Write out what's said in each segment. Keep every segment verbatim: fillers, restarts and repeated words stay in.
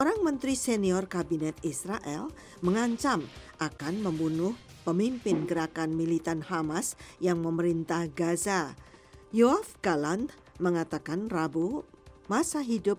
Orang menteri senior kabinet Israel mengancam akan membunuh pemimpin gerakan militan Hamas yang memerintah Gaza. Yoav Gallant mengatakan Rabu masa hidup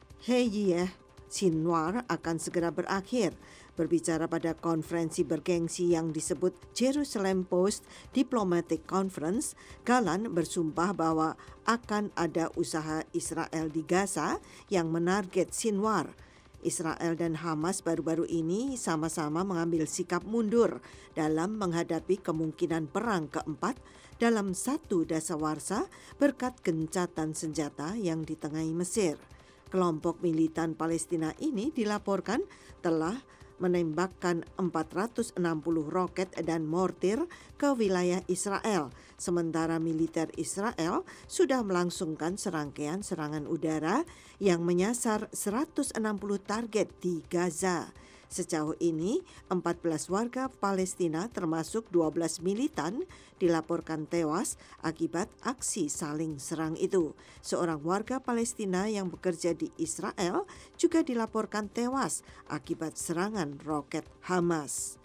Yehia Sinwar akan segera berakhir. Berbicara pada konferensi bergengsi yang disebut Jerusalem Post Diplomatic Conference, Gallant bersumpah bahwa akan ada usaha Israel di Gaza yang menarget Sinwar. Israel dan Hamas baru-baru ini sama-sama mengambil sikap mundur dalam menghadapi kemungkinan perang keempat dalam satu dasawarsa berkat gencatan senjata yang ditengahi Mesir. Kelompok militan Palestina ini dilaporkan telah menembakkan empat ratus enam puluh roket dan mortir ke wilayah Israel, sementara militer Israel sudah melangsungkan serangkaian serangan udara yang menyasar seratus enam puluh target di Gaza. Sejauh ini, empat belas warga Palestina termasuk dua belas militan dilaporkan tewas akibat aksi saling serang itu. Seorang warga Palestina yang bekerja di Israel juga dilaporkan tewas akibat serangan roket Hamas.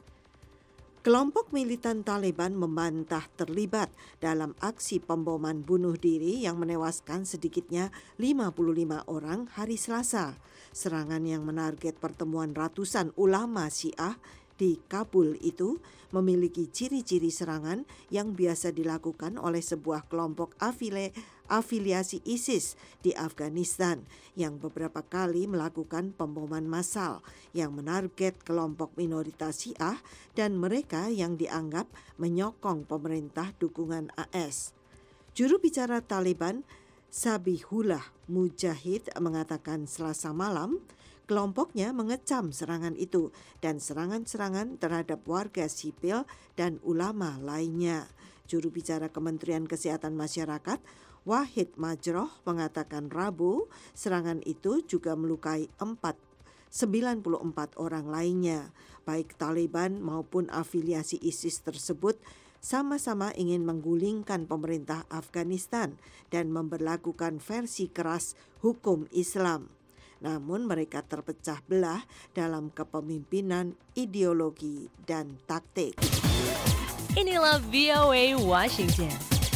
Kelompok militan Taliban membantah terlibat dalam aksi pemboman bunuh diri yang menewaskan sedikitnya lima puluh lima orang hari Selasa. Serangan yang menarget pertemuan ratusan ulama Syiah di Kabul itu memiliki ciri-ciri serangan yang biasa dilakukan oleh sebuah kelompok afili- afiliasi ISIS di Afghanistan yang beberapa kali melakukan pemboman massal yang menarget kelompok minoritas Syiah dan mereka yang dianggap menyokong pemerintah dukungan A S. Juru bicara Taliban Zabihullah Mujahid mengatakan Selasa malam kelompoknya mengecam serangan itu dan serangan-serangan terhadap warga sipil dan ulama lainnya. Juru bicara Kementerian Kesehatan Masyarakat Wahid Majroh mengatakan Rabu serangan itu juga melukai empat sembilan puluh empat orang lainnya. Baik Taliban maupun afiliasi ISIS tersebut sama-sama ingin menggulingkan pemerintah Afghanistan dan memberlakukan versi keras hukum Islam. Namun mereka terpecah belah dalam kepemimpinan, ideologi, dan taktik. Inilah V O A Washington.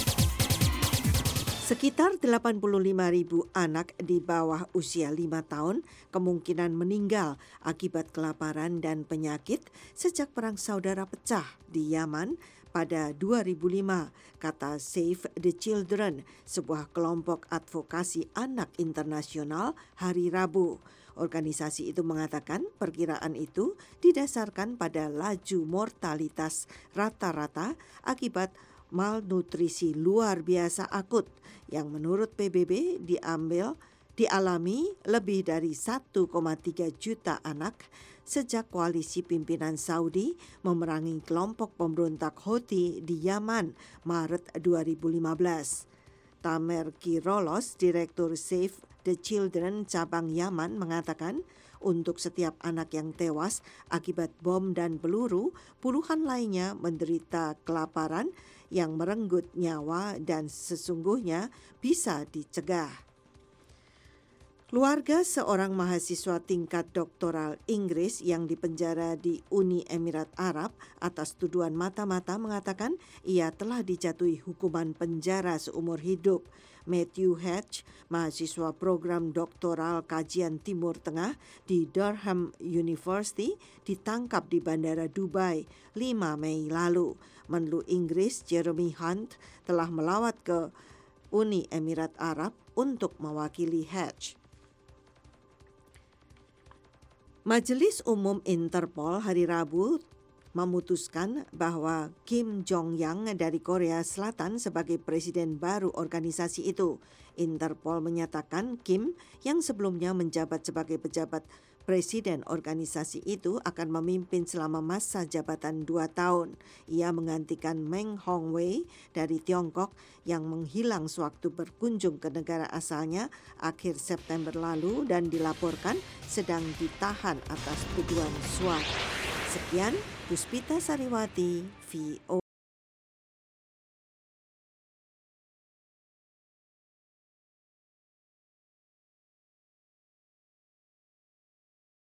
Sekitar delapan puluh lima ribu anak di bawah usia lima tahun kemungkinan meninggal akibat kelaparan dan penyakit sejak perang saudara pecah di Yaman pada dua ribu lima, kata Save the Children, sebuah kelompok advokasi anak internasional hari Rabu. Organisasi itu mengatakan perkiraan itu didasarkan pada laju mortalitas rata-rata akibat malnutrisi luar biasa akut yang menurut P B B diambil dialami lebih dari satu koma tiga juta anak sejak koalisi pimpinan Saudi memerangi kelompok pemberontak Houthi di Yaman Maret dua ribu lima belas. Tamer Kirolos, Direktur Save the Children cabang Yaman mengatakan untuk setiap anak yang tewas akibat bom dan peluru, puluhan lainnya menderita kelaparan yang merenggut nyawa dan sesungguhnya bisa dicegah. Keluarga seorang mahasiswa tingkat doktoral Inggris yang dipenjara di Uni Emirat Arab atas tuduhan mata-mata mengatakan ia telah dijatuhi hukuman penjara seumur hidup. Matthew Hatch, mahasiswa program doktoral kajian Timur Tengah di Durham University, ditangkap di Bandara Dubai lima Mei lalu. Menlu Inggris Jeremy Hunt telah melawat ke Uni Emirat Arab untuk mewakili Hatch. Majelis Umum Interpol hari Rabu memutuskan bahwa Kim Jong-yang dari Korea Selatan sebagai presiden baru organisasi itu. Interpol menyatakan Kim yang sebelumnya menjabat sebagai pejabat presiden organisasi itu akan memimpin selama masa jabatan dua tahun. Ia menggantikan Meng Hongwei dari Tiongkok yang menghilang sewaktu berkunjung ke negara asalnya akhir September lalu dan dilaporkan sedang ditahan atas tuduhan suap. Sekian, Puspita Sariwati, V O A.